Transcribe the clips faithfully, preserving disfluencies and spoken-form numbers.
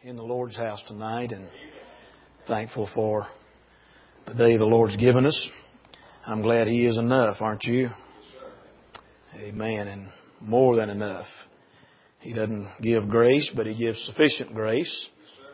in the Lord's house tonight and thankful for the day the Lord's given us. I'm glad He is enough, aren't you? Amen. And more than enough. He doesn't give grace, but He gives sufficient grace.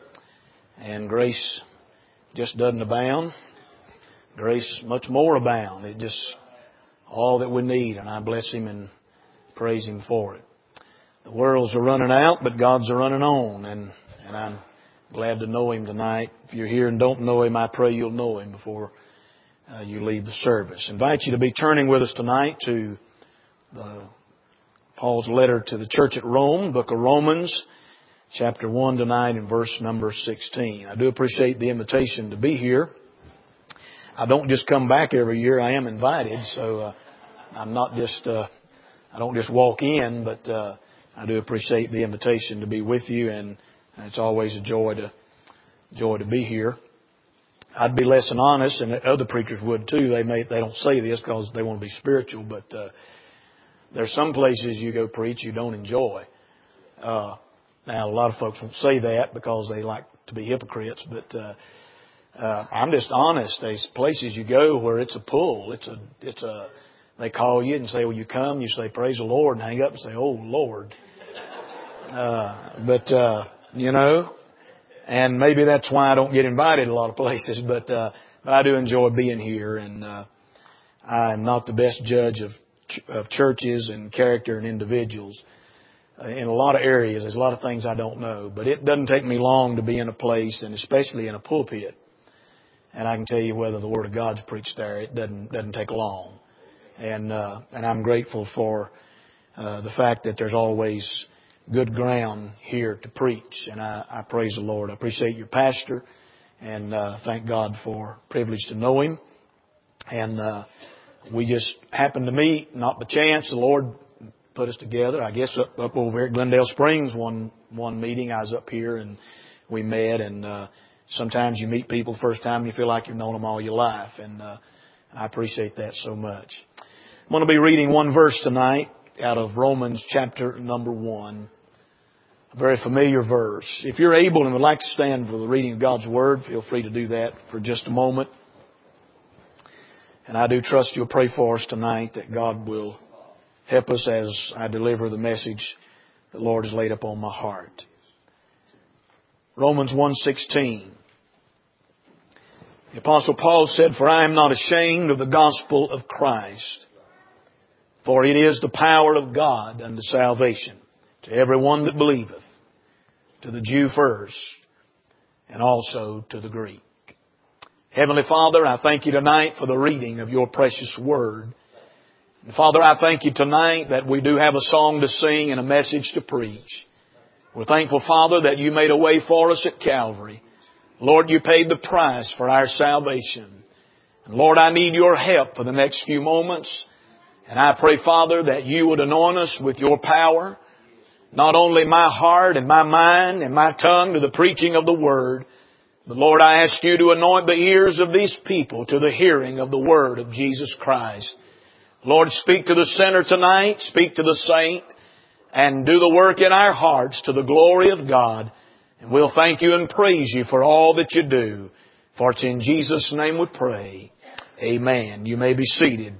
And grace just doesn't abound. Grace much more abound. It just all that we need, and I bless Him and praise Him for it. The worlds are running out, but God's are running on, and and I'm glad to know Him tonight. If you're here and don't know Him, I pray you'll know Him before uh, you leave the service. I invite you to be turning with us tonight to the, Paul's letter to the church at Rome, book of Romans, chapter one tonight and verse number sixteen. I do appreciate the invitation to be here. I don't just come back every year. I am invited, so uh, I'm not just, uh, I don't just walk in, but uh, I do appreciate the invitation to be with you, and it's always a joy to joy to be here. I'd be less than honest, and other preachers would too. They may they don't say this because they want to be spiritual, but uh, there's some places you go preach you don't enjoy. Uh, now, a lot of folks won't say that because they like to be hypocrites, but uh, uh, I'm just honest. There's places you go where it's a pull. It's a it's a they call you and say, "Will you come?" You say, "Praise the Lord," and hang up and say, "Oh Lord." Uh, but uh, you know, and maybe that's why I don't get invited a lot of places. But uh, but I do enjoy being here, and uh, I'm not the best judge of ch- of churches and character and individuals. Uh, in a lot of areas, there's a lot of things I don't know. But it doesn't take me long to be in a place, and especially in a pulpit, and I can tell you whether the Word of God's preached there. It doesn't doesn't take long, and uh, and I'm grateful for uh, the fact that there's always good ground here to preach, and I, I praise the Lord. I appreciate your pastor, and uh, thank God for privilege to know him. And uh, we just happened to meet, not by chance. The Lord put us together. I guess up, up over at Glendale Springs, one one meeting, I was up here and we met. And uh, sometimes you meet people the first time, you feel like you've known them all your life, and uh, I appreciate that so much. I'm going to be reading one verse tonight out of Romans chapter number one. A very familiar verse. If you're able and would like to stand for the reading of God's Word, feel free to do that for just a moment. And I do trust you'll pray for us tonight that God will help us as I deliver the message the Lord has laid upon my heart. Romans one sixteen. The Apostle Paul said, "For I am not ashamed of the gospel of Christ, for it is the power of God unto salvation to everyone that believeth, to the Jew first, and also to the Greek." Heavenly Father, I thank You tonight for the reading of Your precious Word. And Father, I thank You tonight that we do have a song to sing and a message to preach. We're thankful, Father, that You made a way for us at Calvary. Lord, You paid the price for our salvation. And Lord, I need Your help for the next few moments. And I pray, Father, that You would anoint us with Your power, not only my heart and my mind and my tongue to the preaching of the Word, but Lord, I ask You to anoint the ears of these people to the hearing of the Word of Jesus Christ. Lord, speak to the sinner tonight, speak to the saint, and do the work in our hearts to the glory of God. And we'll thank You and praise You for all that You do. For it's in Jesus' name we pray. Amen. You may be seated.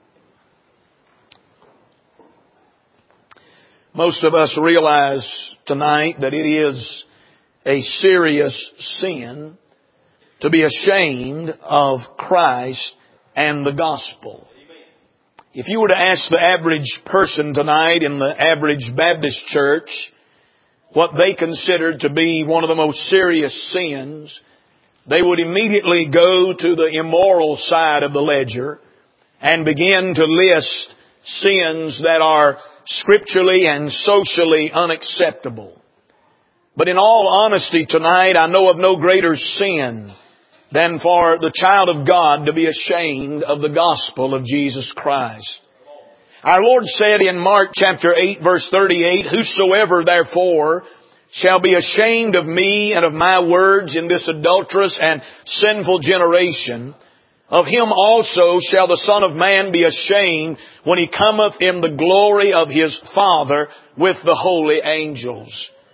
Most of us realize tonight that it is a serious sin to be ashamed of Christ and the gospel. If you were to ask the average person tonight in the average Baptist church what they considered to be one of the most serious sins, they would immediately go to the immoral side of the ledger and begin to list sins that are scripturally and socially unacceptable. But in all honesty tonight, I know of no greater sin than for the child of God to be ashamed of the gospel of Jesus Christ. Our Lord said in Mark chapter eight verse thirty-eight, "Whosoever therefore shall be ashamed of Me and of My words in this adulterous and sinful generation, of him also shall the Son of Man be ashamed when He cometh in the glory of His Father with the holy angels."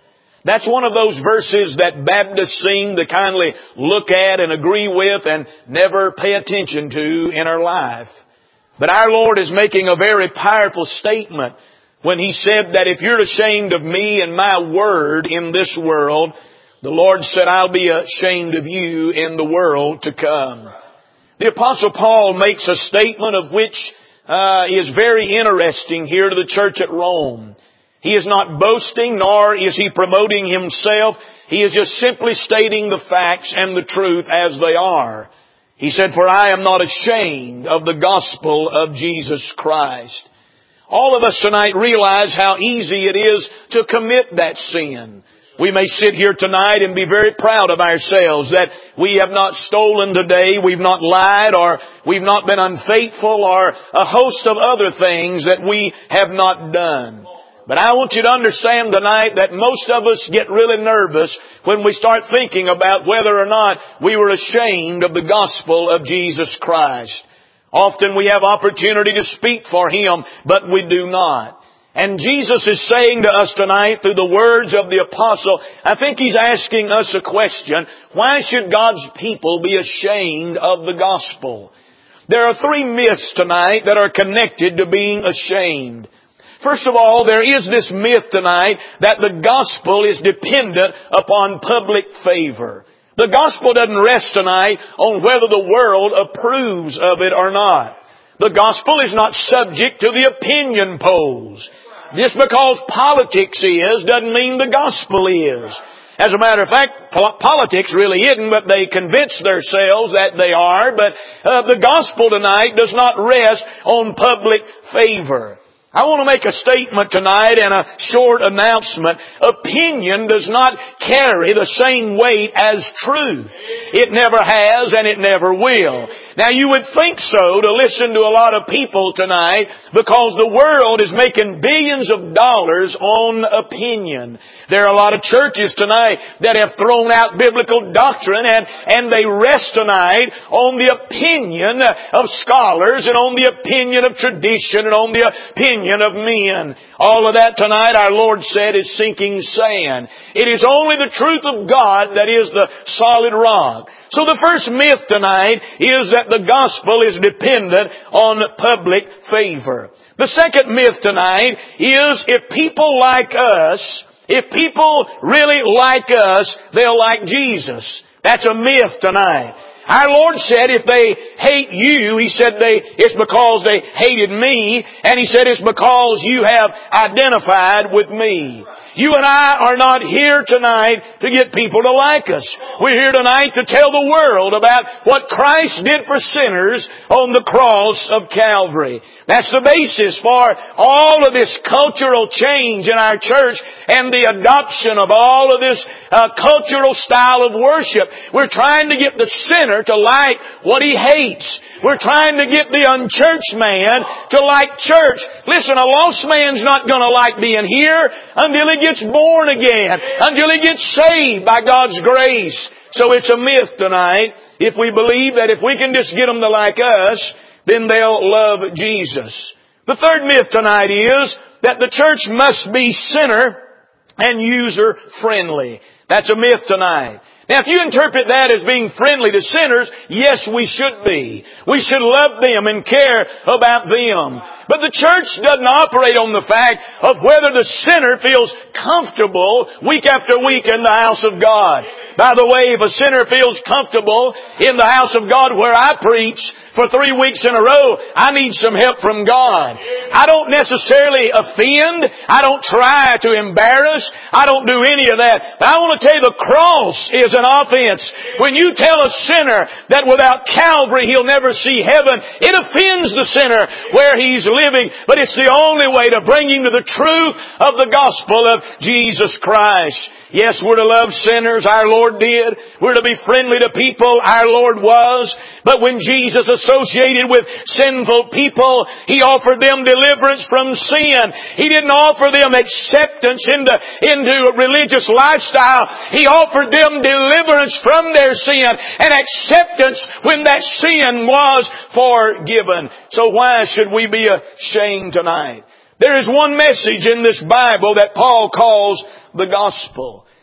That's one of those verses that Baptists seem to kindly look at and agree with and never pay attention to in our life. But our Lord is making a very powerful statement when He said that if you're ashamed of Me and My Word in this world, the Lord said, I'll be ashamed of you in the world to come. The Apostle Paul makes a statement of which uh, is very interesting here to the church at Rome. He is not boasting, nor is he promoting himself. He is just simply stating the facts and the truth as they are. He said, for I am not ashamed of the gospel of Jesus Christ. All of us tonight realize how easy it is to commit that sin. We may sit here tonight and be very proud of ourselves that we have not stolen today, we've not lied, or we've not been unfaithful, or a host of other things that we have not done. But I want you to understand tonight that most of us get really nervous when we start thinking about whether or not we were ashamed of the gospel of Jesus Christ. Often we have opportunity to speak for Him, but we do not. And Jesus is saying to us tonight through the words of the apostle, I think He's asking us a question. Why should God's people be ashamed of the gospel? There are three myths tonight that are connected to being ashamed. First of all, there is this myth tonight that the gospel is dependent upon public favor. The gospel doesn't rest tonight on whether the world approves of it or not. The gospel is not subject to the opinion polls. Just because politics is doesn't mean the gospel is. As a matter of fact, politics really isn't, but they convince themselves that they are. But uh, the gospel tonight does not rest on public favor. I want to make a statement tonight and a short announcement. Opinion does not carry the same weight as truth. It never has and it never will. Now you would think so to listen to a lot of people tonight because the world is making billions of dollars on opinion. There are a lot of churches tonight that have thrown out biblical doctrine and, and they rest tonight on the opinion of scholars and on the opinion of tradition and on the opinion of men. All of that tonight, our Lord said, is sinking sand. It is only the truth of God that is the solid rock. So the first myth tonight is that the gospel is dependent on public favor. The second myth tonight is if people like us, if people really like us, they'll like Jesus. That's a myth tonight. Our Lord said if they hate you, He said they, it's because they hated Me, and He said it's because you have identified with Me. You and I are not here tonight to get people to like us. We're here tonight to tell the world about what Christ did for sinners on the cross of Calvary. That's the basis for all of this cultural change in our church and the adoption of all of this uh, cultural style of worship. We're trying to get the sinner to like what he hates. We're trying to get the unchurched man to like church. Listen, a lost man's not going to like being here until he gets born again, until he gets saved by God's grace. So it's a myth tonight if we believe that if we can just get them to like us, then they'll love Jesus. The third myth tonight is that the church must be sinner and user friendly. That's a myth tonight. Now, if you interpret that as being friendly to sinners, yes, we should be. We should love them and care about them. But the church doesn't operate on the fact of whether the sinner feels comfortable week after week in the house of God. By the way, if a sinner feels comfortable in the house of God where I preach for three weeks in a row, I need some help from God. I don't necessarily offend. I don't try to embarrass. I don't do any of that. But I want to tell you the cross is an offense. When you tell a sinner that without Calvary he'll never see heaven, it offends the sinner where he's living. But it's the only way to bring him to the truth of the gospel of Jesus Christ. Yes, we're to love sinners. Our Lord did. We're to be friendly to people. Our Lord was. But when Jesus associated with sinful people, He offered them deliverance from sin. He didn't offer them acceptance into, into a religious lifestyle. He offered them deliverance from their sin and acceptance when that sin was forgiven. So why should we be ashamed tonight? There is one message in this Bible that Paul calls the gospel.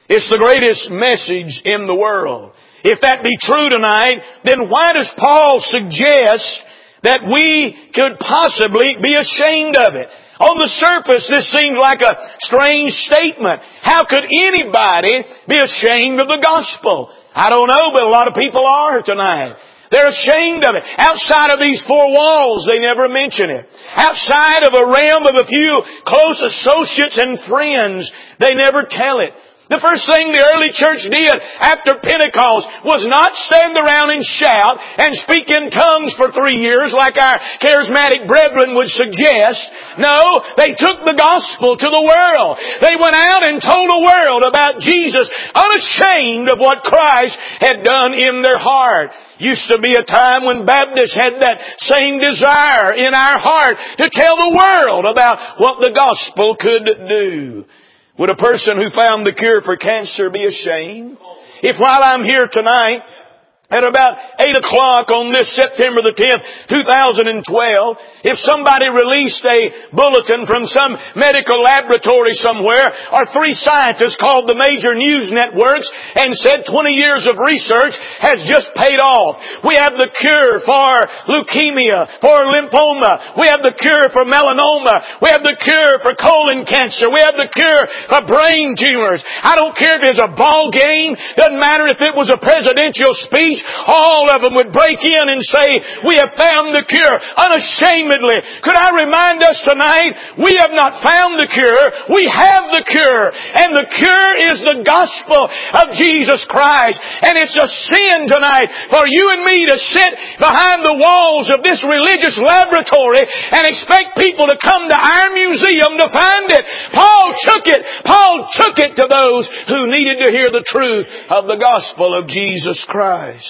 It's the greatest message in the world. If that be true tonight, then why does Paul suggest that we could possibly be ashamed of it? On the surface, this seems like a strange statement. How could anybody be ashamed of the gospel? I don't know, but a lot of people are tonight. They're ashamed of it. Outside of these four walls, they never mention it. Outside of a realm of a few close associates and friends, they never tell it. The first thing the early church did after Pentecost was not stand around and shout and speak in tongues for three years like our charismatic brethren would suggest. No, they took the gospel to the world. They went out and told the world about Jesus, unashamed of what Christ had done in their heart. Used to be a time when Baptists had that same desire in our heart to tell the world about what the gospel could do. Would a person who found the cure for cancer be ashamed? If while I'm here tonight, at about eight o'clock on this September the tenth, two thousand twelve, if somebody released a bulletin from some medical laboratory somewhere, or three scientists called the major news networks and said twenty years of research has just paid off. We have the cure for leukemia, for lymphoma. We have the cure for melanoma. We have the cure for colon cancer. We have the cure for brain tumors. I don't care if it's a ball game. Doesn't matter if it was a presidential speech. All of them would break in and say, we have found the cure unashamedly. Could I remind us tonight, we have not found the cure, we have the cure. And the cure is the gospel of Jesus Christ. And it's a sin tonight for you and me to sit behind the walls of this religious laboratory and expect people to come to our museum to find it. Paul took it. Paul took it to those who needed to hear the truth of the gospel of Jesus Christ.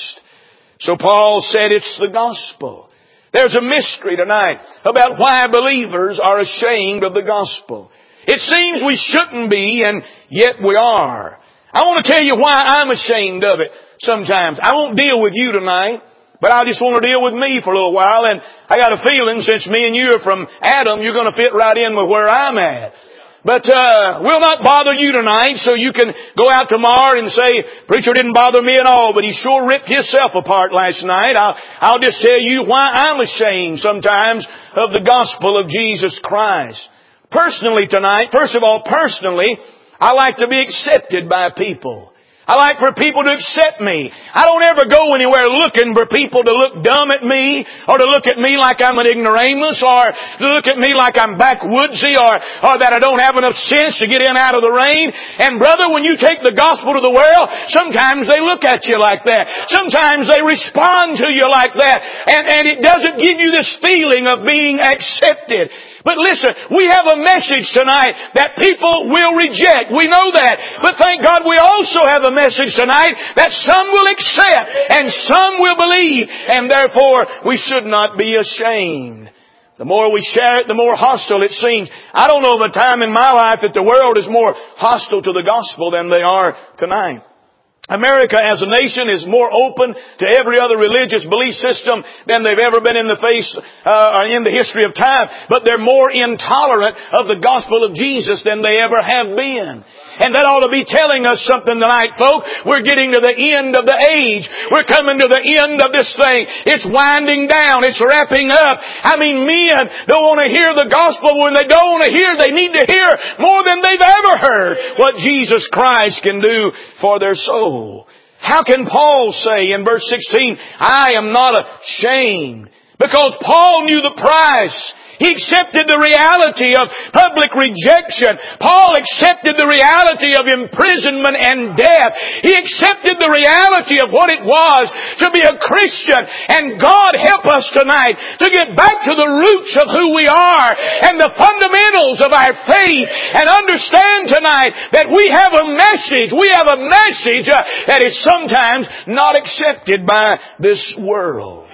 So Paul said it's the gospel. There's a mystery tonight about why believers are ashamed of the gospel. It seems we shouldn't be, and yet we are. I want to tell you why I'm ashamed of it sometimes. I won't deal with you tonight, but I just want to deal with me for a little while. And I got a feeling since me and you are from Adam, you're going to fit right in with where I'm at. But uh we'll not bother you tonight, so you can go out tomorrow and say, preacher didn't bother me at all, but he sure ripped himself apart last night. I'll, I'll just tell you why I'm ashamed sometimes of the gospel of Jesus Christ. Personally tonight, first of all, personally, I like to be accepted by people. I like for people to accept me. I don't ever go anywhere looking for people to look dumb at me, or to look at me like I'm an ignoramus, or to look at me like I'm backwoodsy, or, or that I don't have enough sense to get in out of the rain. And brother, when you take the gospel to the world, sometimes they look at you like that. Sometimes they respond to you like that. And, and it doesn't give you this feeling of being accepted. But listen, we have a message tonight that people will reject. We know that. But thank God we also have a message tonight that some will accept and some will believe. And therefore, we should not be ashamed. The more we share it, the more hostile it seems. I don't know of a time in my life that the world is more hostile to the gospel than they are tonight. America as a nation is more open to every other religious belief system than they've ever been in the face, uh, or in the history of time. But they're more intolerant of the gospel of Jesus than they ever have been. And that ought to be telling us something tonight, folk. We're getting to the end of the age. We're coming to the end of this thing. It's winding down. It's wrapping up. I mean, men don't want to hear the gospel. When they don't want to hear, they need to hear more than they've ever heard what Jesus Christ can do for their soul. How can Paul say in verse sixteen, I am not ashamed? Because Paul knew the price. He accepted the reality of public rejection. Paul accepted the reality of imprisonment and death. He accepted the reality of what it was to be a Christian. And God help us tonight to get back to the roots of who we are and the fundamentals of our faith, and understand tonight that we have a message. We have a message uh, that is sometimes not accepted by this world.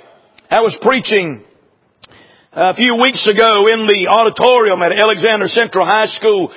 I was preaching a few weeks ago in the auditorium at Alexander Central High School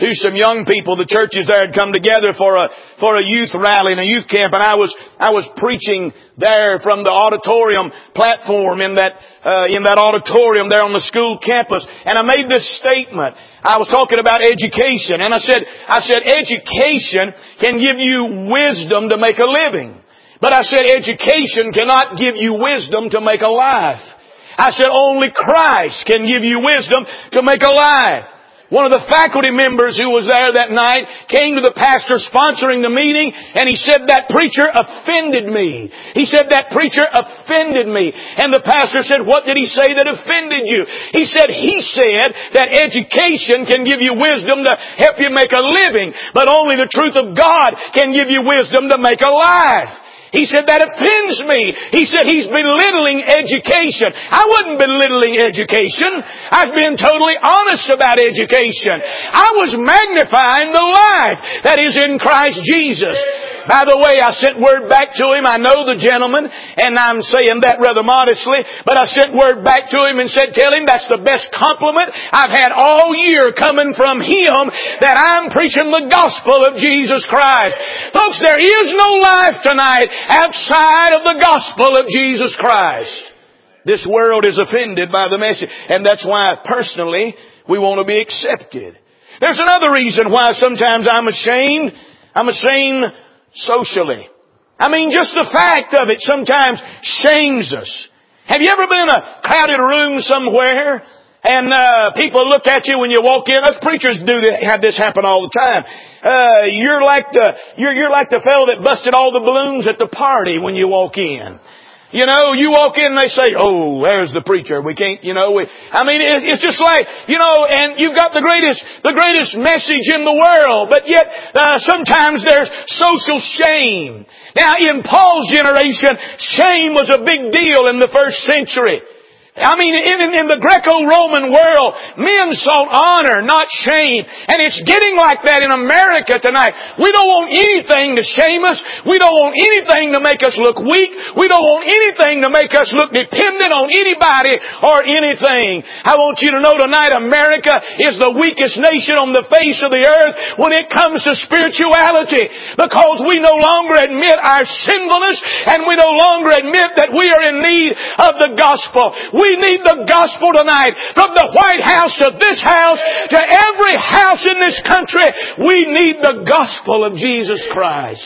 to some young people. The churches there had come together for a, for a youth rally and a youth camp, and I was, I was preaching there from the auditorium platform in that, uh, in that auditorium there on the school campus. And I made this statement. I was talking about education, and I said, I said, education can give you wisdom to make a living. But I said, education cannot give you wisdom to make a life. I said, only Christ can give you wisdom to make a life. One of the faculty members who was there that night came to the pastor sponsoring the meeting, and he said, that preacher offended me. He said, that preacher offended me. And the pastor said, what did he say that offended you? He said, he said that education can give you wisdom to help you make a living, but only the truth of God can give you wisdom to make a life. He said, that offends me. He said, he's belittling education. I wasn't belittling education. I've been totally honest about education. I was magnifying the life that is in Christ Jesus. By the way, I sent word back to him. I know the gentleman, and I'm saying that rather modestly, but I sent word back to him and said, tell him that's the best compliment I've had all year coming from him, that I'm preaching the gospel of Jesus Christ. Folks, there is no life tonight outside of the gospel of Jesus Christ. This world is offended by the message, and that's why personally we want to be accepted. There's another reason why sometimes I'm ashamed. I'm ashamed socially. I mean, just the fact of it sometimes shames us. Have you ever been in a crowded room somewhere and uh people look at you when you walk in? Us preachers do that, have this happen all the time. Uh you're like the you're you're like the fellow that busted all the balloons at the party when you walk in. You know, you walk in and they say, oh, there's the preacher. We can't, you know, we, I mean, it's, it's just like, you know, and you've got the greatest, the greatest message in the world, but yet, uh, sometimes there's social shame. Now, in Paul's generation, shame was a big deal in the first century. I mean, in, in the Greco-Roman world, men sought honor, not shame. And it's getting like that in America tonight. We don't want anything to shame us. We don't want anything to make us look weak. We don't want anything to make us look dependent on anybody or anything. I want you to know tonight, America is the weakest nation on the face of the earth when it comes to spirituality. Because we no longer admit our sinfulness, and we no longer admit that we are in need of the gospel. We need the gospel tonight. From the White House to this house, to every house in this country, we need the gospel of Jesus Christ.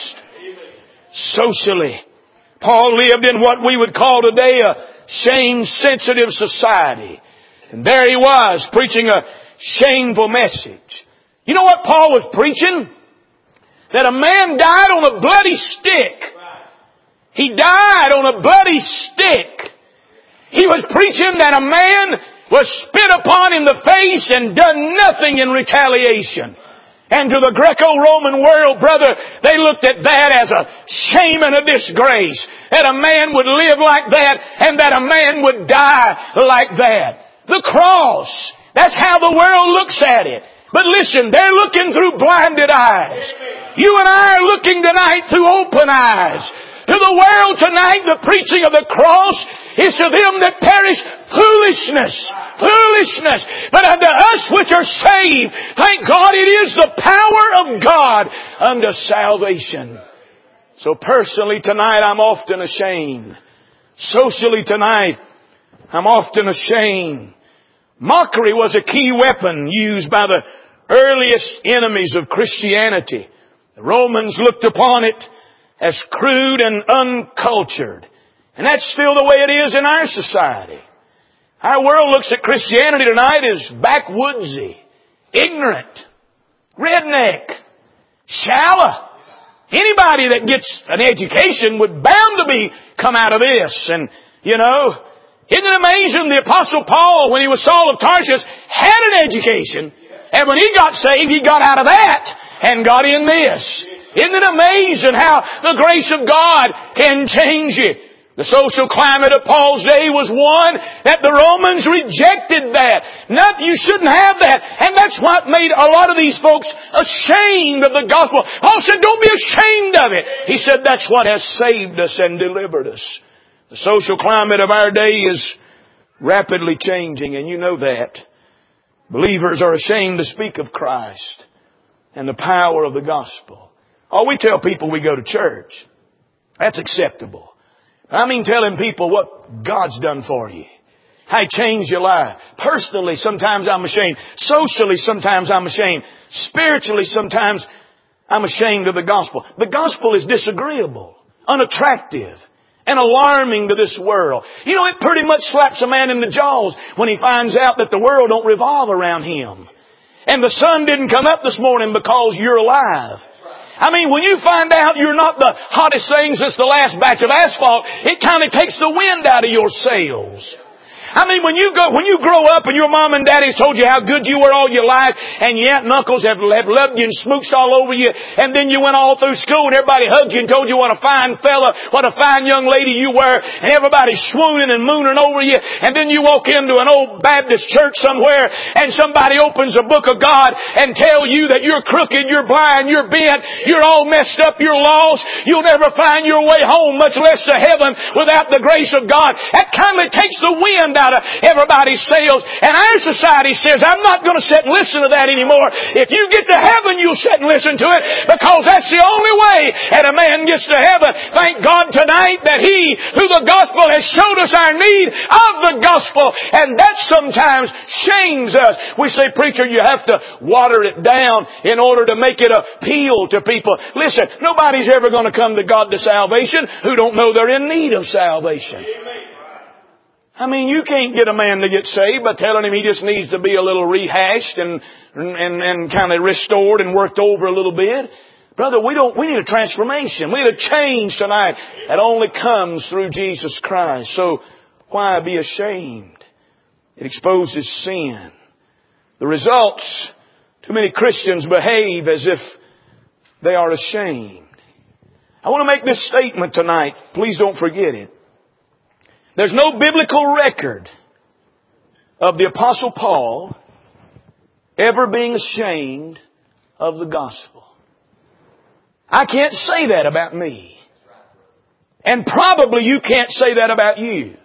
Socially, Paul lived in what we would call today a shame-sensitive society. And there he was, preaching a shameful message. You know what Paul was preaching? That a man died on a bloody stick. He died on a bloody stick. He was preaching that a man was spit upon in the face and done nothing in retaliation. And to the Greco-Roman world, brother, they looked at that as a shame and a disgrace. That a man would live like that and that a man would die like that. The cross. That's how the world looks at it. But listen, they're looking through blinded eyes. You and I are looking tonight through open eyes. To the world tonight, the preaching of the cross is to them that perish foolishness. Foolishness. But unto us which are saved, thank God, it is the power of God unto salvation. So personally tonight, I'm often ashamed. Socially tonight, I'm often ashamed. Mockery was a key weapon used by the earliest enemies of Christianity. The Romans looked upon it as crude and uncultured. And that's still the way it is in our society. Our world looks at Christianity tonight as backwoodsy, ignorant, redneck, shallow. Anybody that gets an education would bound to be come out of this. And, you know, isn't it amazing the Apostle Paul, when he was Saul of Tarsus, had an education. And when he got saved, he got out of that and got in this. Isn't it amazing how the grace of God can change you? The social climate of Paul's day was one that the Romans rejected that. Not, you shouldn't have that. And that's what made a lot of these folks ashamed of the gospel. Paul said, don't be ashamed of it. He said, that's what has saved us and delivered us. The social climate of our day is rapidly changing, and you know that. Believers are ashamed to speak of Christ. and the power of the gospel. Oh, we tell people we go to church. That's acceptable. I mean telling people what God's done for you. How He changed your life. Personally, sometimes I'm ashamed. Socially, sometimes I'm ashamed. Spiritually, sometimes I'm ashamed of the gospel. The gospel is disagreeable, unattractive, and alarming to this world. You know, it pretty much slaps a man in the jaws when he finds out that the world don't revolve around him. And the sun didn't come up this morning because you're alive. I mean, when you find out you're not the hottest thing since the last batch of asphalt, it kind of takes the wind out of your sails. I mean, when you go, when you grow up and your mom and daddy's told you how good you were all your life, and your aunt and uncles have, have loved you and smooched all over you, and then you went all through school and everybody hugged you and told you what a fine fella, what a fine young lady you were, and everybody's swooning and mooning over you, and then you walk into an old Baptist church somewhere, and somebody opens a book of God and tell you that you're crooked, you're blind, you're bent, you're all messed up, you're lost, you'll never find your way home, much less to heaven, without the grace of God. That kind of takes the wind out of everybody's sails. And our society says, I'm not going to sit and listen to that anymore. If you get to heaven, you'll sit and listen to it, because that's the only way that a man gets to heaven. Thank God tonight that He, through the gospel, has showed us our need of the gospel. And that sometimes shames us. We say, preacher, you have to water it down in order to make it appeal to people. Listen, nobody's ever going to come to God to salvation who don't know they're in need of salvation. I mean, you can't get a man to get saved by telling him he just needs to be a little rehashed and and, and kind of restored and worked over a little bit. Brother, we don't, we need a transformation. We need a change tonight. That only comes through Jesus Christ. So, why be ashamed? It exposes sin. The results, too many Christians behave as if they are ashamed. I want to make this statement tonight. Please don't forget it. There's no biblical record of the Apostle Paul ever being ashamed of the gospel. I can't say that about me. And probably you can't say that about you.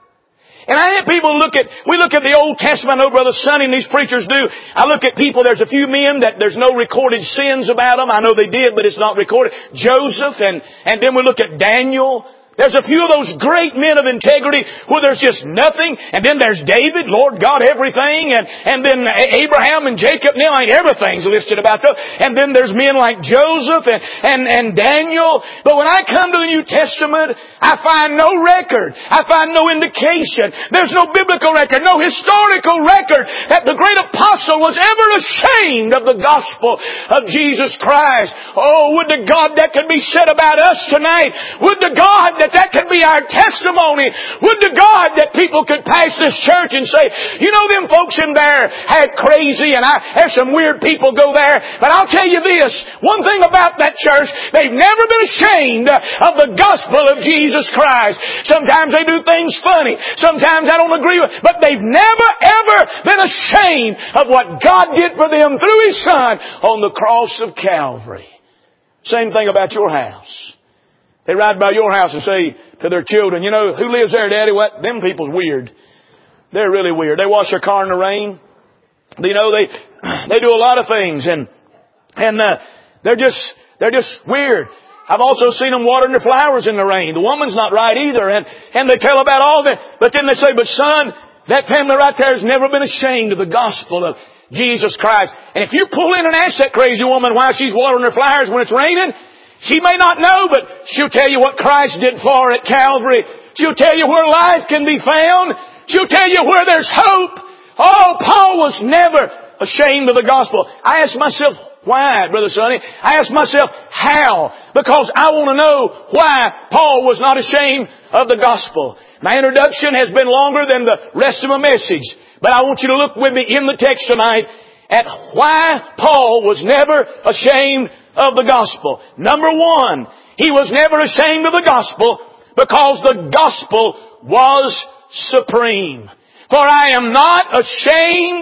And I have people look at, we look at the Old Testament, I know Brother Sonny and these preachers do. I look at people, there's a few men that there's no recorded sins about them. I know they did, but it's not recorded. Joseph, and, and then we look at Daniel. There's a few of those great men of integrity where there's just nothing. And then there's David, Lord God, everything. And, and then Abraham and Jacob, now ain't everything's listed about them. And then there's men like Joseph and, and, and Daniel. But when I come to the New Testament, I find no record. I find no indication. There's no biblical record, no historical record that the great apostle was ever ashamed of the gospel of Jesus Christ. Oh, would to God that could be said about us tonight. Would to God that that could be our testimony. Would to God that people could pass this church and say, you know, them folks in there had crazy, and I have some weird people go there. But I'll tell you this, one thing about that church, they've never been ashamed of the gospel of Jesus Christ. Sometimes they do things funny. Sometimes I don't agree with, but they've never ever been ashamed of what God did for them through His Son on the cross of Calvary. Same thing about your house. They ride by your house and say to their children, you know, who lives there, Daddy? What? Them people's weird. They're really weird. They wash their car in the rain. You know, they, they do a lot of things, and, and, uh, they're just, they're just weird. I've also seen them watering their flowers in the rain. The woman's not right either, and, and they tell about all that. But then they say, but son, that family right there has never been ashamed of the gospel of Jesus Christ. And if you pull in and ask that crazy woman why she's watering her flowers when it's raining, she may not know, but she'll tell you what Christ did for her at Calvary. She'll tell you where life can be found. She'll tell you where there's hope. Oh, Paul was never ashamed of the gospel. I ask myself, why, Brother Sonny? I ask myself, how? Because I want to know why Paul was not ashamed of the gospel. My introduction has been longer than the rest of my message, but I want you to look with me in the text tonight at why Paul was never ashamed of the gospel. Number one, he was never ashamed of the gospel because the gospel was supreme. For I am not ashamed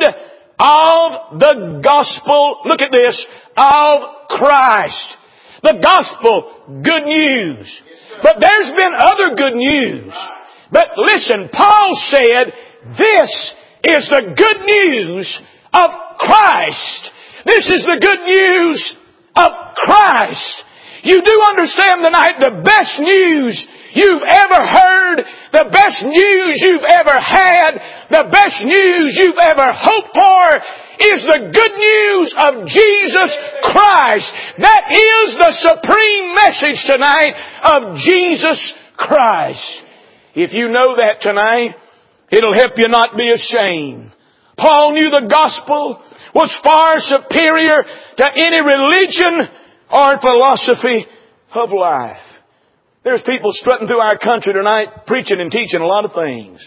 of the gospel, look at this, of Christ. The gospel, good news. But there's been other good news. But listen, Paul said, this is the good news of Christ. This is the good news of Christ. You do understand tonight the best news you've ever heard, the best news you've ever had, the best news you've ever hoped for is the good news of Jesus Christ. That is the supreme message tonight of Jesus Christ. If you know that tonight, it'll help you not be ashamed. Paul knew the gospel was far superior to any religion or philosophy of life. There's people strutting through our country tonight preaching and teaching a lot of things.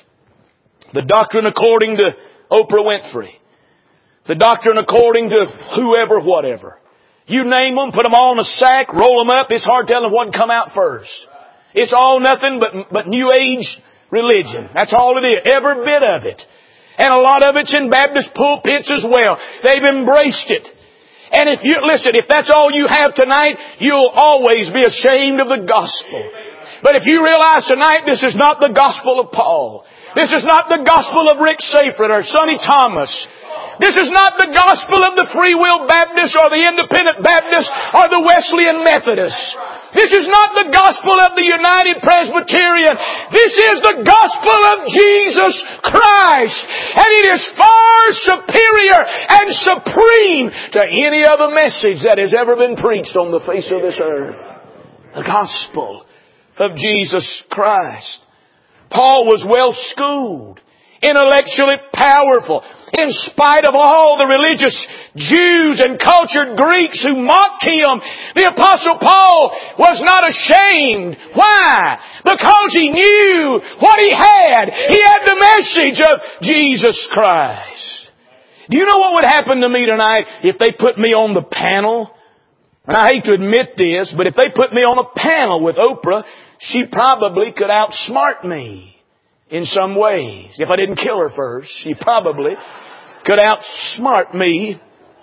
The doctrine according to Oprah Winfrey. The doctrine according to whoever, whatever. You name them, put them all in a sack, roll them up. It's hard telling what come out first. It's all nothing but, but New Age religion. That's all it is. Every bit of it. And a lot of it's in Baptist pulpits as well. They've embraced it. And if you, listen, if that's all you have tonight, you'll always be ashamed of the gospel. But if you realize tonight this is not the gospel of Paul. This is not the gospel of Rick Seyfried or Sonny Thomas. This is not the gospel of the Free Will Baptist or the Independent Baptist or the Wesleyan Methodist. This is not the gospel of the United Presbyterian. This is the gospel of Jesus Christ. And it is far superior and supreme to any other message that has ever been preached on the face of this earth. The gospel of Jesus Christ. Paul was well schooled, intellectually powerful. In spite of all the religious Jews and cultured Greeks who mocked him, the Apostle Paul was not ashamed. Why? Because he knew what he had. He had the message of Jesus Christ. Do you know what would happen to me tonight if they put me on the panel? And I hate to admit this, but if they put me on a panel with Oprah, she probably could outsmart me. In some ways. If I didn't kill her first, she probably could outsmart me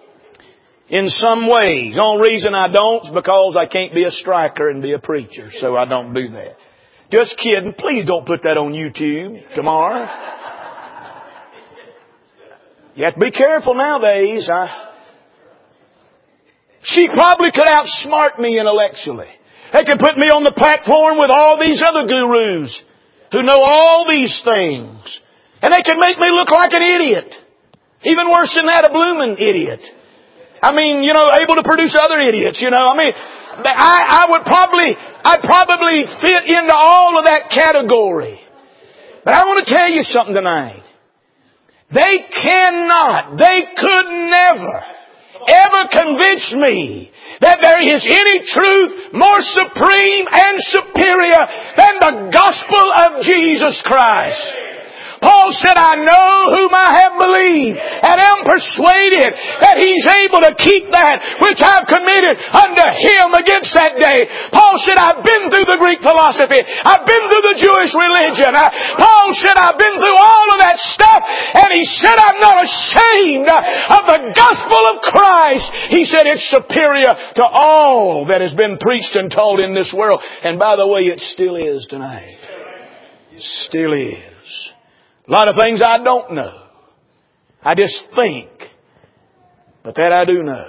in some ways. The only reason I don't is because I can't be a striker and be a preacher, so I don't do that. Just kidding. Please don't put that on YouTube tomorrow. You have to be careful nowadays. I... She probably could outsmart me intellectually. They could put me on the platform with all these other gurus who know all these things. And they can make me look like an idiot. Even worse than that, a blooming idiot. I mean, you know, able to produce other idiots, you know. I mean, I, I would probably, I'd probably fit into all of that category. But I want to tell you something tonight. They cannot, they could never, ever convince me that there is any truth more supreme and superior than the gospel of Jesus Christ. Paul said, I know whom I have believed and am persuaded that He's able to keep that which I've committed unto Him against that day. Paul said, I've been through the Greek philosophy. I've been through the Jewish religion. Paul said, I've been through all of that stuff. And he said, I'm not ashamed of the gospel of Christ. He said, it's superior to all that has been preached and taught in this world. And by the way, it still is tonight. It still is. A lot of things I don't know. I just think. But that I do know.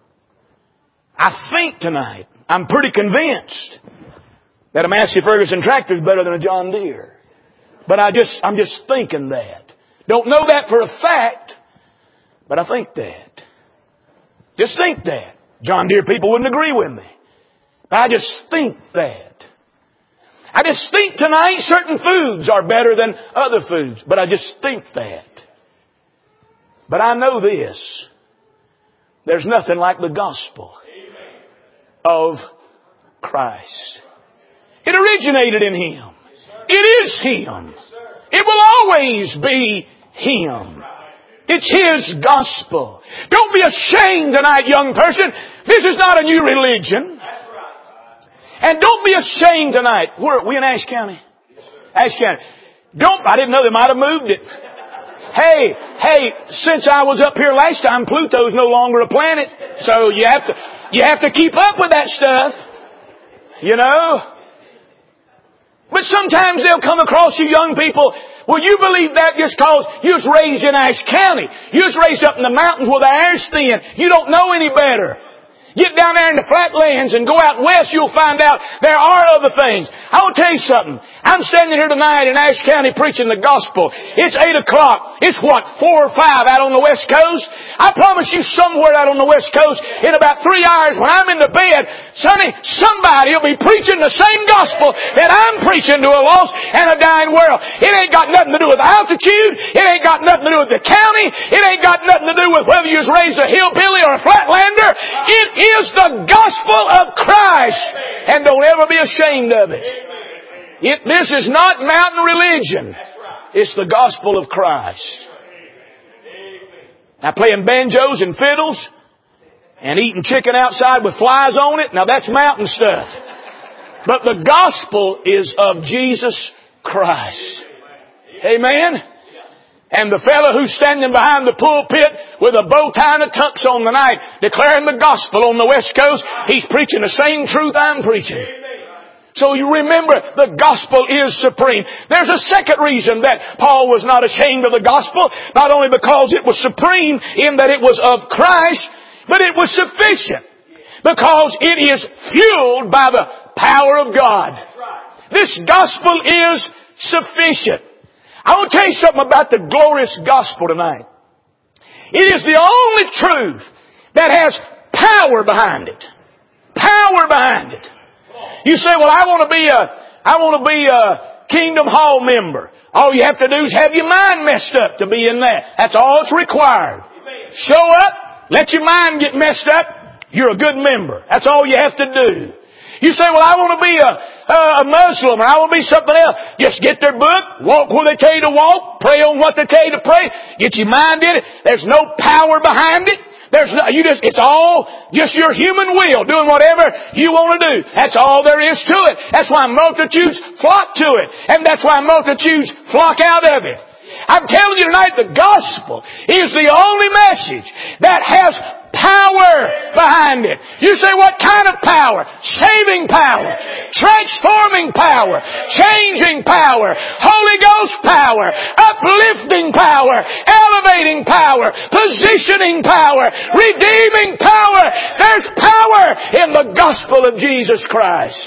I think tonight, I'm pretty convinced that a Massey Ferguson tractor is better than a John Deere. But I just, I'm just thinking that. Don't know that for a fact, but I think that. Just think that. John Deere people wouldn't agree with me. But I just think that. I just think tonight certain foods are better than other foods. But I just think that. But I know this. There's nothing like the gospel of Christ. It originated in Him. It is Him. It will always be Him. It's His gospel. Don't be ashamed tonight, young person. This is not a new religion. And don't be ashamed tonight. Where are we in Ashe County? Ashe County. Don't, I didn't know they might have moved it. Hey, hey, since I was up here last time, Pluto's no longer a planet. So you have to, you have to keep up with that stuff. You know? But sometimes they'll come across you young people Well, you believe that just cause you was raised in Ashe County. You was raised up in the mountains where the air's thin. You don't know any better. Get down there in the flatlands and go out west, you'll find out there are other things. I will tell you something. I'm standing here tonight in Ashe County preaching the gospel. It's eight o'clock. It's what, four or five out on the west coast? I promise you somewhere out on the west coast in about three hours when I'm in the bed, sonny, somebody will be preaching the same gospel that I'm preaching to a lost and a dying world. It ain't got nothing to do with altitude. It ain't got nothing to do with the county. It ain't got nothing to do with whether you was raised a hillbilly or a flatlander. It is the gospel of Christ. And don't ever be ashamed of it. It, this is not mountain religion. It's the gospel of Christ. Now playing banjos and fiddles and eating chicken outside with flies on it, now that's mountain stuff. But the gospel is of Jesus Christ. Amen? And the fellow who's standing behind the pulpit with a bow tie and a tux on the night, declaring the gospel on the west coast, he's preaching the same truth I'm preaching. So you remember, the gospel is supreme. There's a second reason that Paul was not ashamed of the gospel, not only because it was supreme in that it was of Christ, but it was sufficient. Because it is fueled by the power of God. This gospel is sufficient. I want to tell you something about the glorious gospel tonight. It is the only truth that has power behind it. Power behind it. You say, well, I want to be a, I want to be a Kingdom Hall member. All you have to do is have your mind messed up to be in that. That's all it's required. Show up, let your mind get messed up, you're a good member. That's all you have to do. You say, well, I want to be a, a Muslim or I want to be something else. Just get their book, walk where they tell you to walk, pray on what they tell you to pray, get your mind in it. There's no power behind it. There's no, you just, it's all just your human will doing whatever you want to do. That's all there is to it. That's why multitudes flock to it. And that's why multitudes flock out of it. I'm telling you tonight, the gospel is the only message that has power behind it. You say, what kind of power? Saving power, transforming power, changing power, Holy Ghost power, uplifting power, elevating power, positioning power, redeeming power. There's power in the gospel of Jesus Christ.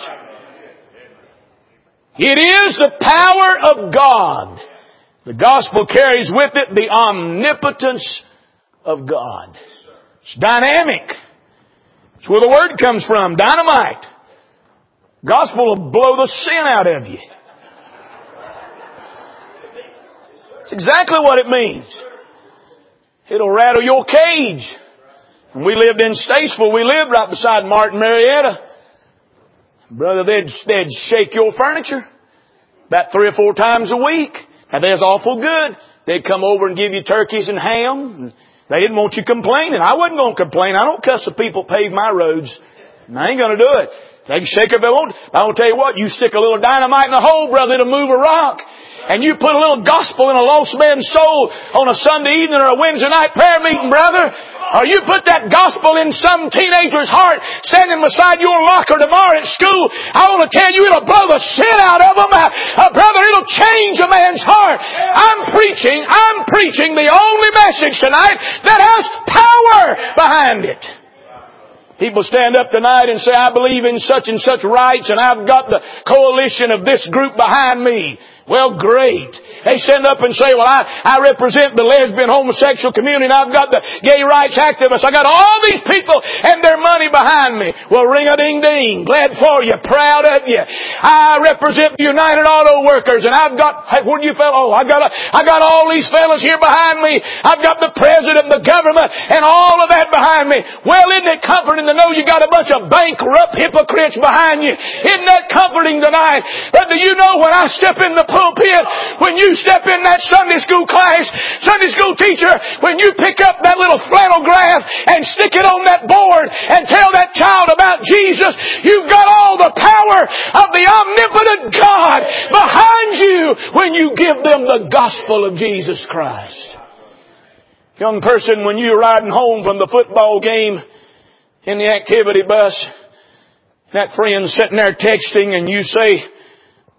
It is the power of God. The gospel carries with it the omnipotence of God. It's dynamic. It's where the word comes from, dynamite. Gospel will blow the sin out of you. It's exactly what it means. It'll rattle your cage. When we lived in Statesville, we lived right beside Martin Marietta. Brother, they'd, they'd shake your furniture about three or four times a week. Now, that's awful good. They'd come over and give you turkeys and ham. They didn't want you complaining. I wasn't going to complain. I don't cuss the people pave my roads. And I ain't going to do it. They can shake if they want. But I'll tell you what, you stick a little dynamite in a hole, brother, it'll move a rock. And you put a little gospel in a lost man's soul on a Sunday evening or a Wednesday night prayer meeting, brother. Or you put that gospel in some teenager's heart standing beside your locker tomorrow at school. I want to tell you, it'll blow the sin out of them. Uh, brother, it'll change a man's heart. I'm preaching, I'm preaching the only message tonight that has power behind it. People stand up tonight and say, I believe in such and such rights and I've got the coalition of this group behind me. Well, great. They stand up and say, well, I, I represent the lesbian homosexual community and I've got the gay rights activists. I got all these people and their money behind me. Well, ring-a-ding-ding. Glad for you. Proud of you. I represent the United Auto Workers and I've got, hey, where do you feel? Oh, I got a, I got all these fellas here behind me. I've got the president, the government, and all of that behind me. Well, isn't it comforting to know you got a bunch of bankrupt hypocrites behind you? Isn't that comforting tonight? But do you know when I step in the pulpit, when you step in that Sunday school class, Sunday school teacher, when you pick up that little flannel graph and stick it on that board and tell that child about Jesus, you've got all the power of the omnipotent God behind you when you give them the gospel of Jesus Christ. Young person, when you're riding home from the football game in the activity bus, that friend's sitting there texting and you say,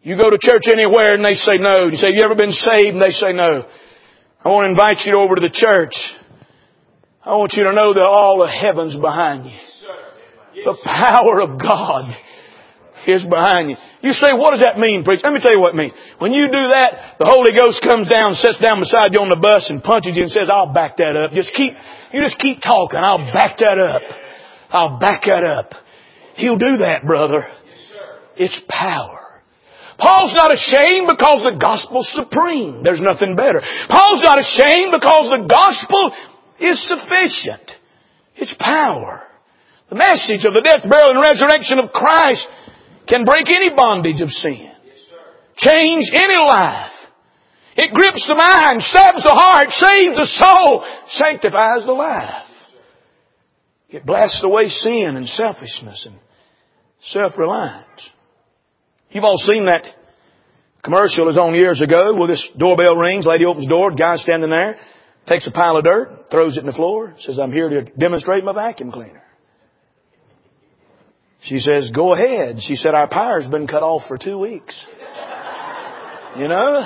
You go to church anywhere and they say no. You say, have you ever been saved? And they say no. I want to invite you over to the church. I want you to know that all the heaven's behind you. The power of God is behind you. You say, what does that mean, preacher? Let me tell you what it means. When you do that, the Holy Ghost comes down, sits down beside you on the bus and punches you and says, I'll back that up. Just keep, you just keep talking. I'll back that up. I'll back that up. He'll do that, brother. It's power. Paul's not ashamed because the gospel's supreme. There's nothing better. Paul's not ashamed because the gospel is sufficient. It's power. The message of the death, burial, and resurrection of Christ can break any bondage of sin. Change any life. It grips the mind, stabs the heart, saves the soul, sanctifies the life. It blasts away sin and selfishness and self-reliance. You've all seen that commercial is on years ago. Well, this doorbell rings, lady opens the door, guy standing there, takes a pile of dirt, throws it in the floor, says, I'm here to demonstrate my vacuum cleaner. She says, go ahead. She said, our power's been cut off for two weeks. You know?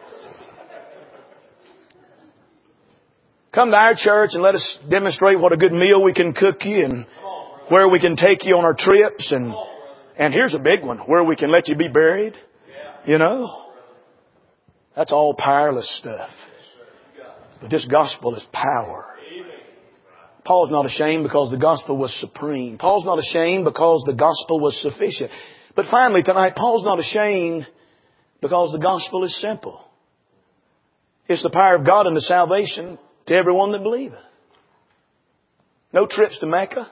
Come to our church and let us demonstrate what a good meal we can cook you and where we can take you on our trips. And, and here's a big one, where we can let you be buried. You know? That's all powerless stuff. But this gospel is power. Paul's not ashamed because the gospel was supreme. Paul's not ashamed because the gospel was sufficient. But finally tonight, Paul's not ashamed because the gospel is simple. It's the power of God unto salvation to everyone that believeth. No trips to Mecca.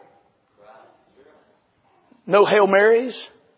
No Hail Marys.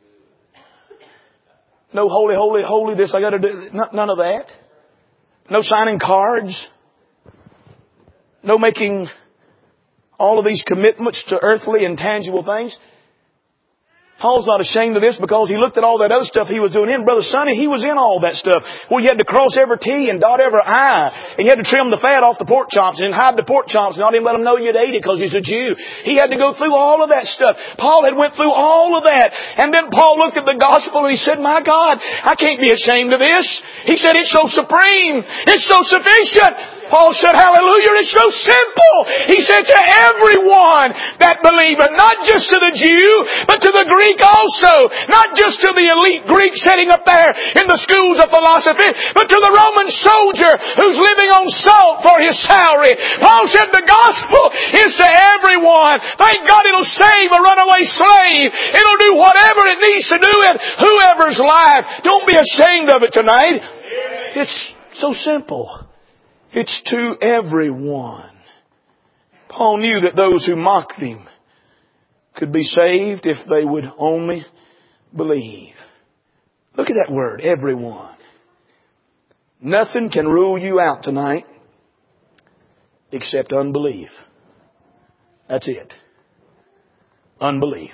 No holy, holy, holy, this I got to do. None of that. No signing cards. No making all of these commitments to earthly and tangible things. Paul's not ashamed of this because he looked at all that other stuff he was doing in. Brother Sonny, he was in all that stuff. Well, you had to cross every T and dot every I. And you had to trim the fat off the pork chops and hide the pork chops and not even let them know you'd ate it because he's a Jew. He had to go through all of that stuff. Paul had went through all of that. And then Paul looked at the gospel and he said, my God, I can't be ashamed of this. He said, it's so supreme. It's so sufficient. Paul said, hallelujah, it's so simple. He said to everyone that believeth, not just to the Jew, but to the Greek also. Not just to the elite Greek sitting up there in the schools of philosophy, but to the Roman soldier who's living on salt for his salary. Paul said the gospel is to everyone. Thank God it'll save a runaway slave. It'll do whatever it needs to do in whoever's life. Don't be ashamed of it tonight. It's so simple. It's to everyone. Paul knew that those who mocked him could be saved if they would only believe. Look at that word, everyone. Nothing can rule you out tonight except unbelief. That's it. Unbelief.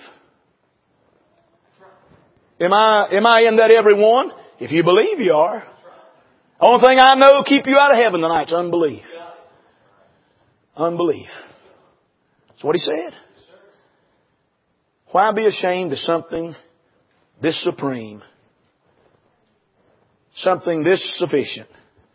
Am I, am I in that everyone? If you believe, you are. Only thing I know will keep you out of heaven tonight is unbelief. Unbelief. That's what he said. Why be ashamed of something this supreme? Something this sufficient?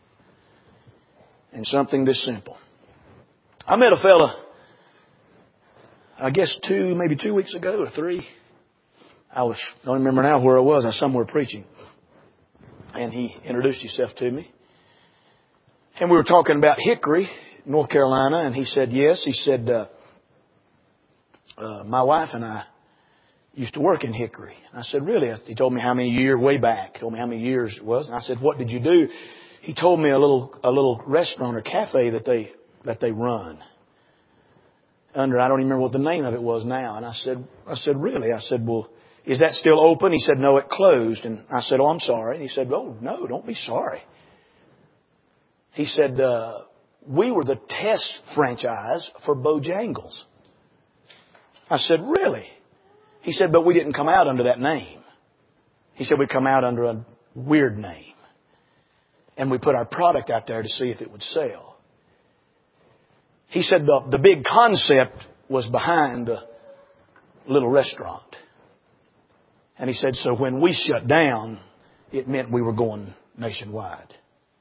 And something this simple? I met a fella, I guess two, maybe two weeks ago or three. I was, I don't remember now where I was. I was somewhere preaching. And he introduced himself to me. And we were talking about Hickory, North Carolina. And he said, yes. He said, uh, uh, my wife and I used to work in Hickory. And I said, really? He told me how many years, way back. He told me how many years it was. And I said, what did you do? He told me a little, a little restaurant or cafe that they, that they run. Under, I don't even remember what the name of it was now. And I said, I said, really? I said, well, is that still open? He said, no, it closed. And I said, oh, I'm sorry. And he said, oh, no, don't be sorry. He said, uh, we were the test franchise for Bojangles. I said, really? He said, but we didn't come out under that name. He said, we come out under a weird name. And we put our product out there to see if it would sell. He said the, the big concept was behind the little restaurant. And he said, so when we shut down, it meant we were going nationwide.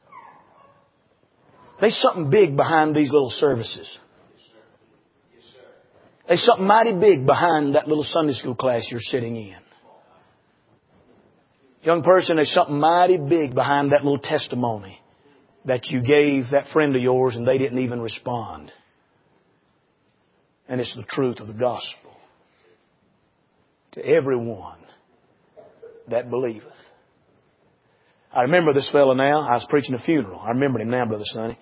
There's something big behind these little services. There's something mighty big behind that little Sunday school class you're sitting in. Young person, there's something mighty big behind that little testimony that you gave that friend of yours and they didn't even respond. And it's the truth of the gospel. To everyone that believeth. I remember this fellow now. I was preaching a funeral. I remember him now, Brother Sonny.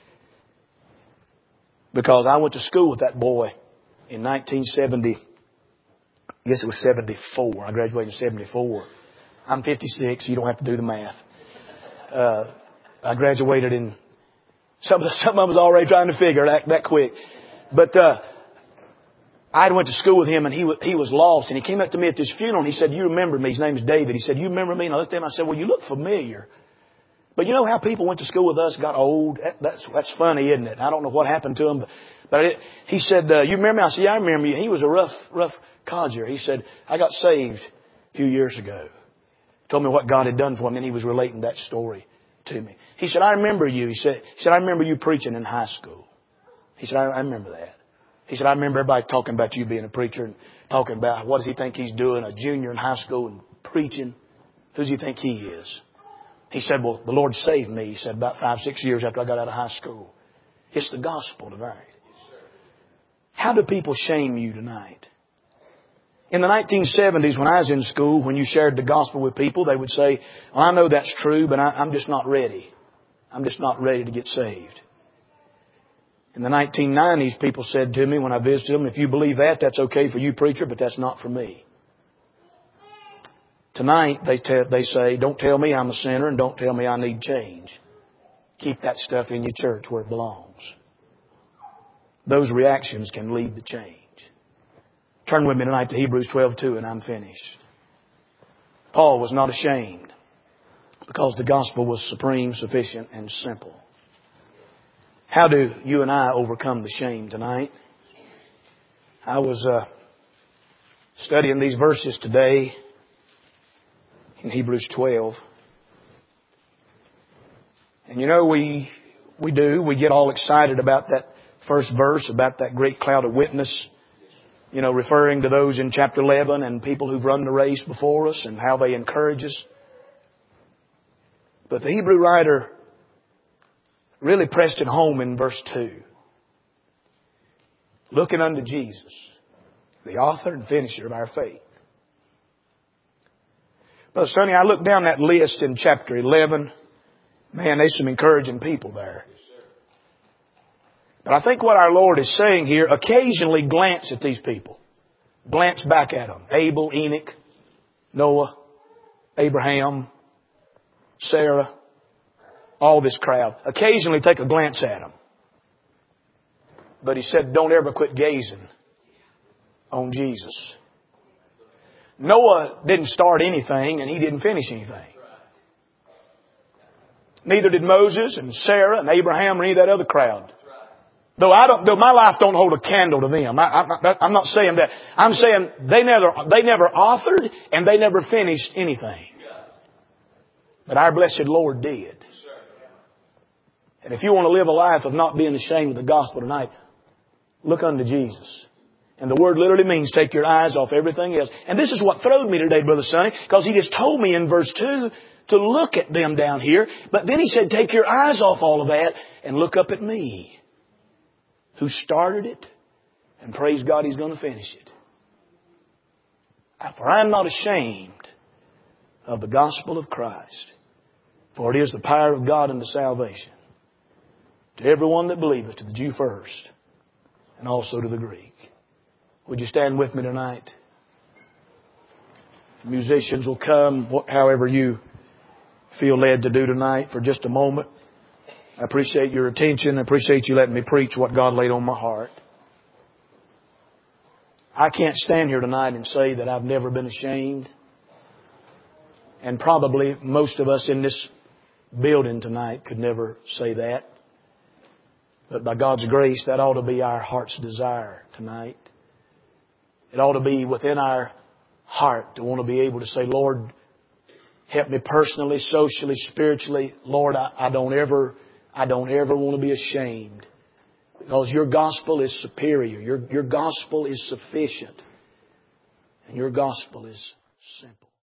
Because I went to school with that boy in nineteen seventy. I guess it was seventy-four. I graduated in seventy-four. I'm fifty-six. You don't have to do the math. Uh, I graduated in... Some of, the, some of them was already trying to figure that, that quick. But... Uh, I went to school with him and he was, he was lost. And he came up to me at this funeral and he said, "You remember me?" His name is David. He said, "You remember me?" And I looked at him and I said, "Well, you look familiar." But you know how people went to school with us, got old? That, that's that's funny, isn't it? I don't know what happened to them. But, but it, he said, uh, "You remember me?" I said, "Yeah, I remember you." He was a rough, rough codger. He said, "I got saved a few years ago." He told me what God had done for him and he was relating that story to me. He said, "I remember you." He said, he said, "I remember you preaching in high school." He said, I, I remember that. He said, "I remember everybody talking about you being a preacher and talking about what does he think he's doing, a junior in high school and preaching. Who does he think he is?" He said, "Well, the Lord saved me." He said, "About five, six years after I got out of high school." It's the gospel tonight. How do people shame you tonight? In the nineteen seventies, when I was in school, when you shared the gospel with people, they would say, "Well, I know that's true, but I, I'm just not ready. I'm just not ready to get saved." In the nineteen nineties, people said to me when I visited them, "If you believe that, that's okay for you, preacher, but that's not for me." Tonight, they tell, they say, "Don't tell me I'm a sinner and don't tell me I need change. Keep that stuff in your church where it belongs." Those reactions can lead to change. Turn with me tonight to Hebrews twelve two and I'm finished. Paul was not ashamed because the gospel was supreme, sufficient, and simple. How do you and I overcome the shame tonight? I was uh, studying these verses today in Hebrews twelve. And you know, we we do. We get all excited about that first verse, about that great cloud of witness. You know, referring to those in chapter eleven and people who've run the race before us and how they encourage us. But the Hebrew writer really pressed it home in verse two. Looking unto Jesus, the author and finisher of our faith. Brother Sonny, I looked down that list in chapter eleven. Man, there's some encouraging people there. But I think what our Lord is saying here, occasionally glance at these people. Glance back at them. Abel, Enoch, Noah, Abraham, Sarah. All this crowd. Occasionally take a glance at them. But he said, don't ever quit gazing on Jesus. Noah didn't start anything and he didn't finish anything. Neither did Moses and Sarah and Abraham or any of that other crowd. Though I don't, though my life don't hold a candle to them. I, I, I'm not saying that. I'm saying they never, they never authored and they never finished anything. But our blessed Lord did. And if you want to live a life of not being ashamed of the gospel tonight, look unto Jesus. And the word literally means take your eyes off everything else. And this is what throwed me today, Brother Sonny, because he just told me in verse two to look at them down here. But then he said, take your eyes off all of that and look up at me, who started it, and praise God He's going to finish it. For I am not ashamed of the gospel of Christ, for it is the power of God unto salvation to everyone that believeth, to the Jew first, and also to the Greek. Would you stand with me tonight? The musicians will come, however you feel led to do tonight, for just a moment. I appreciate your attention. I appreciate you letting me preach what God laid on my heart. I can't stand here tonight and say that I've never been ashamed. And probably most of us in this building tonight could never say that. But by God's grace, that ought to be our heart's desire tonight. It ought to be within our heart to want to be able to say, Lord, Help me personally, socially, spiritually. Lord, I, I don't ever, I don't ever want to be ashamed. Because your gospel is superior. Your, your gospel is sufficient. And your gospel is simple.